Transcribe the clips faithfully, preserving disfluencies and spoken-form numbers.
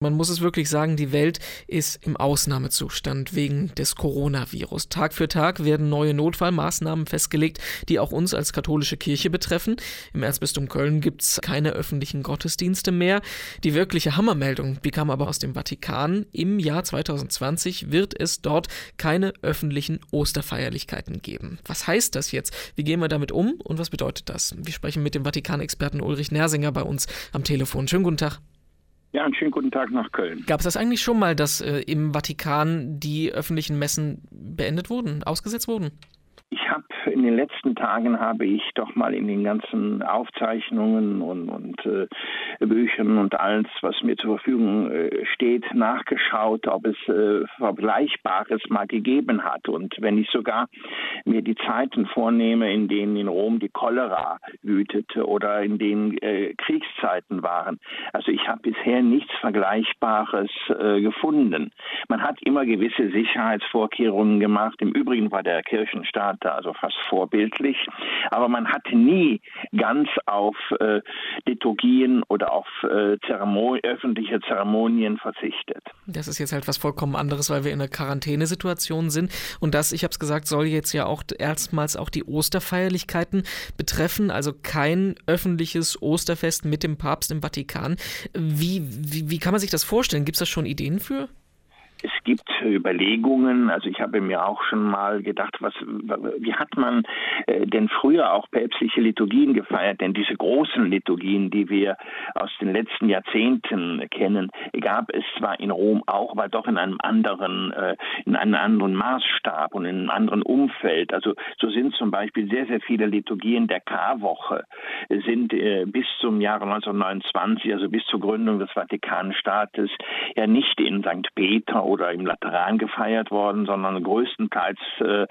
Man muss es wirklich sagen, die Welt ist im Ausnahmezustand wegen des Coronavirus. Tag für Tag werden neue Notfallmaßnahmen festgelegt, die auch uns als katholische Kirche betreffen. Im Erzbistum Köln gibt es keine öffentlichen Gottesdienste mehr. Die wirkliche Hammermeldung, die kam aber aus dem Vatikan. Im Jahr zwanzig zwanzig wird es dort keine öffentlichen Osterfeierlichkeiten geben. Was heißt das jetzt? Wie gehen wir damit um und was bedeutet das? Wir sprechen mit dem Vatikan-Experten Ulrich Nersinger bei uns am Telefon. Schönen guten Tag. Ja, einen schönen guten Tag nach Köln. Gab es das eigentlich schon mal, dass äh, im Vatikan die öffentlichen Messen beendet wurden, ausgesetzt wurden? Ich habe in den letzten Tagen habe ich doch mal in den ganzen Aufzeichnungen und, und äh, Büchern und alles, was mir zur Verfügung äh, steht, nachgeschaut, ob es äh, Vergleichbares mal gegeben hat. Und wenn ich sogar mir die Zeiten vornehme, in denen in Rom die Cholera wütete oder in denen äh, Kriegszeiten waren. Also ich habe bisher nichts Vergleichbares äh, gefunden. Man hat immer gewisse Sicherheitsvorkehrungen gemacht. Im Übrigen war der Kirchenstaat also fast vorbildlich, aber man hat nie ganz auf äh, Liturgien oder auf äh, Zeremon- öffentliche Zeremonien verzichtet. Das ist jetzt halt was vollkommen anderes, weil wir in einer Quarantänesituation sind und das, ich habe es gesagt, soll jetzt ja auch erstmals auch die Osterfeierlichkeiten betreffen, also kein öffentliches Osterfest mit dem Papst im Vatikan. Wie, wie, wie kann man sich das vorstellen? Gibt es da schon Ideen für? Es gibt Überlegungen, also ich habe mir auch schon mal gedacht, was, wie hat man äh, denn früher auch päpstliche Liturgien gefeiert? Denn diese großen Liturgien, die wir aus den letzten Jahrzehnten kennen, gab es zwar in Rom auch, aber doch in einem anderen, äh, in einem anderen Maßstab und in einem anderen Umfeld. Also so sind zum Beispiel sehr, sehr viele Liturgien der Karwoche sind äh, bis zum Jahre neunzehnhundertneunundzwanzig, also bis zur Gründung des Vatikanstaates, ja nicht in Sankt Peter oder im Lateran gefeiert worden, sondern größtenteils äh,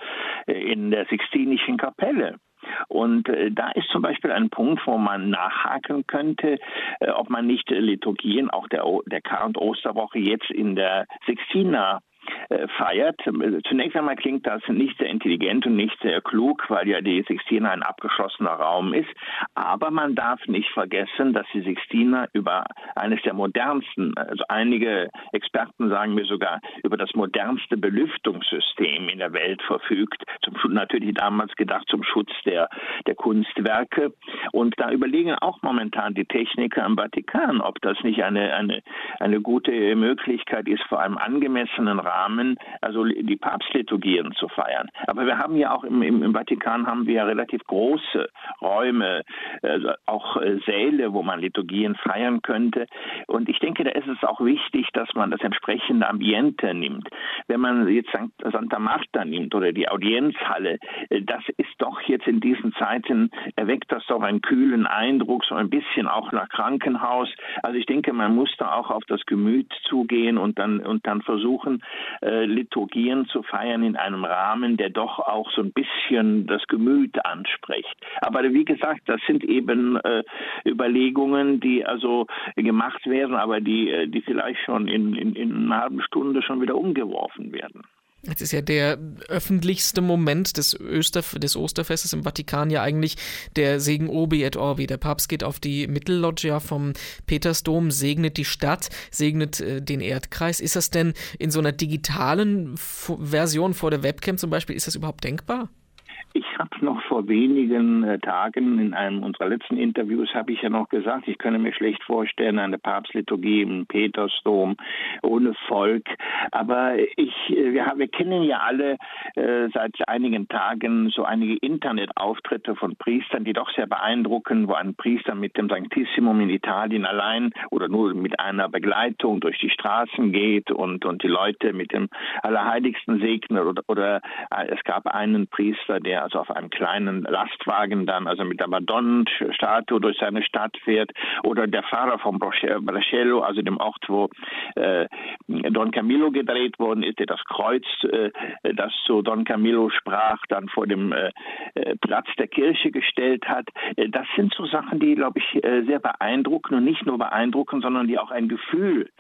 in der Sixtinischen Kapelle. Und äh, da ist zum Beispiel ein Punkt, wo man nachhaken könnte, äh, ob man nicht äh, Liturgien, auch der, o- der Kar- und Osterwoche jetzt in der Sixtina feiert. Zunächst einmal klingt das nicht sehr intelligent und nicht sehr klug, weil ja die Sixtina ein abgeschlossener Raum ist. Aber man darf nicht vergessen, dass die Sixtina über eines der modernsten, also einige Experten sagen mir sogar, über das modernste Belüftungssystem in der Welt verfügt. Zum, natürlich damals gedacht zum Schutz der, der Kunstwerke. Und da überlegen auch momentan die Techniker am Vatikan, ob das nicht eine, eine, eine gute Möglichkeit ist, vor einem angemessenen Rahmen, also die Papstliturgien zu feiern. Aber wir haben ja auch im, im, im Vatikan haben wir ja relativ große Räume, also auch äh, Säle, wo man Liturgien feiern könnte. Und ich denke, da ist es auch wichtig, dass man das entsprechende Ambiente nimmt. Wenn man jetzt Sankt, Santa Marta nimmt oder die Audienzhalle, äh, das ist doch jetzt in diesen Zeiten, erweckt das doch einen kühlen Eindruck, so ein bisschen auch nach Krankenhaus. Also ich denke, man muss da auch auf das Gemüt zugehen und dann, und dann versuchen, Äh, Liturgien zu feiern in einem Rahmen, der doch auch so ein bisschen das Gemüt anspricht. Aber wie gesagt, das sind eben äh, Überlegungen, die also gemacht werden, aber die, die vielleicht schon in, in, in einer halben Stunde schon wieder umgeworfen werden. Jetzt ist ja der öffentlichste Moment des, Österf- des Osterfestes im Vatikan ja eigentlich der Segen Urbi et Orbi. Der Papst geht auf die Mittelloggia vom Petersdom, segnet die Stadt, segnet äh, den Erdkreis. Ist das denn in so einer digitalen F- Version vor der Webcam zum Beispiel, ist das überhaupt denkbar? Ich habe noch vor wenigen äh, Tagen in einem unserer letzten Interviews habe ich ja noch gesagt, ich könne mir schlecht vorstellen, eine Papstliturgie im Petersdom ohne Volk. Aber ich, äh, wir, haben, wir kennen ja alle äh, seit einigen Tagen so einige Internetauftritte von Priestern, die doch sehr beeindrucken, wo ein Priester mit dem Sanctissimum in Italien allein oder nur mit einer Begleitung durch die Straßen geht und, und die Leute mit dem Allerheiligsten segnet. Oder, oder äh, es gab einen Priester, der also auf einem kleinen Lastwagen dann, also mit der Madonnenstatue durch seine Stadt fährt, oder der Pfarrer von Brachello, also dem Ort, wo äh, Don Camillo gedreht worden ist, der das Kreuz, äh, das zu Don Camillo sprach, dann vor dem äh, Platz der Kirche gestellt hat. Das sind so Sachen, die, glaube ich, sehr beeindrucken und nicht nur beeindrucken, sondern die auch ein Gefühl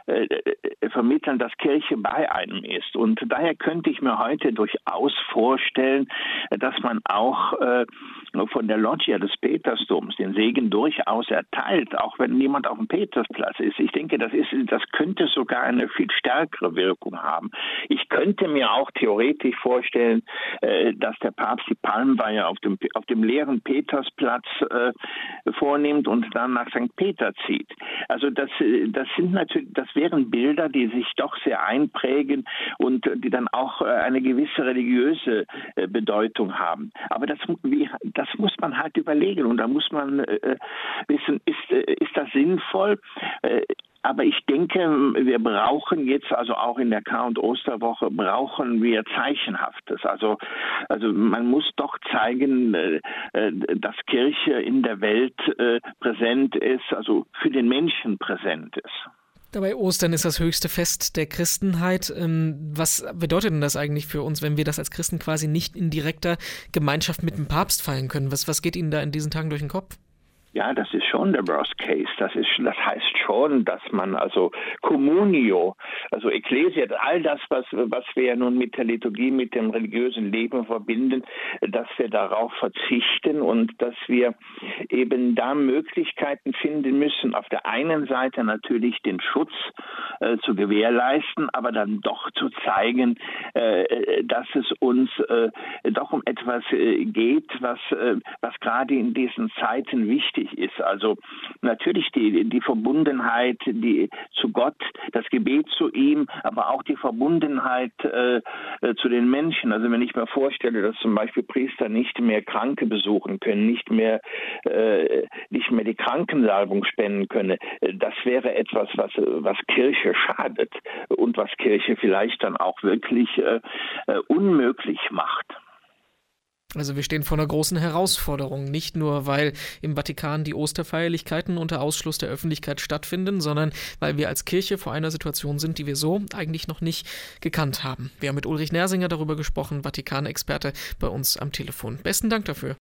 äh, vermitteln, dass Kirche bei einem ist. Und daher könnte ich mir heute durchaus vorstellen, dass man auch äh, von der Loggia des Petersdoms den Segen durchaus erteilt, auch wenn niemand auf dem Petersplatz ist. Ich denke, das ist, das könnte sogar eine viel stärkere Wirkung haben. Ich könnte mir auch theoretisch vorstellen, äh, dass der Papst die Palmweihe auf dem, auf dem leeren Petersplatz äh, vornimmt und dann nach Sankt Peter zieht. Also das, das sind natürlich, das wären Bilder, die sich doch sehr einprägen und die dann auch eine gewisse religiöse Bedeutung haben. Aber das, das muss man halt überlegen und da muss man wissen, ist, ist das sinnvoll? Aber ich denke, wir brauchen jetzt, also auch in der Kar- und Osterwoche, brauchen wir Zeichenhaftes. Also, also man muss doch zeigen, dass Kirche in der Welt präsent ist, also für den Menschen präsent ist. Dabei Ostern ist das höchste Fest der Christenheit. Was bedeutet denn das eigentlich für uns, wenn wir das als Christen quasi nicht in direkter Gemeinschaft mit dem Papst feiern können? Was, was geht Ihnen da in diesen Tagen durch den Kopf? Ja, das ist schon der Worst Case. Das ist, das heißt schon, dass man also Communio, also Ekklesia, all das, was, was wir ja nun mit der Liturgie, mit dem religiösen Leben verbinden, dass wir darauf verzichten und dass wir eben da Möglichkeiten finden müssen, auf der einen Seite natürlich den Schutz äh, zu gewährleisten, aber dann doch zu zeigen, äh, dass es uns äh, doch um etwas äh, geht, was, äh, was gerade in diesen Zeiten wichtig ist. Also natürlich die, die Verbundenheit die, zu Gott, das Gebet zu ihm, aber auch die Verbundenheit äh, zu den Menschen. Also wenn ich mir vorstelle, dass zum Beispiel Priester nicht mehr Kranke besuchen können, nicht mehr, äh, nicht mehr die Krankensalbung spenden können, das wäre etwas, was, was Kirche schadet und was Kirche vielleicht dann auch wirklich äh, unmöglich macht. Also wir stehen vor einer großen Herausforderung, nicht nur, weil im Vatikan die Osterfeierlichkeiten unter Ausschluss der Öffentlichkeit stattfinden, sondern weil wir als Kirche vor einer Situation sind, die wir so eigentlich noch nicht gekannt haben. Wir haben mit Ulrich Nersinger darüber gesprochen, Vatikan-Experte bei uns am Telefon. Besten Dank dafür.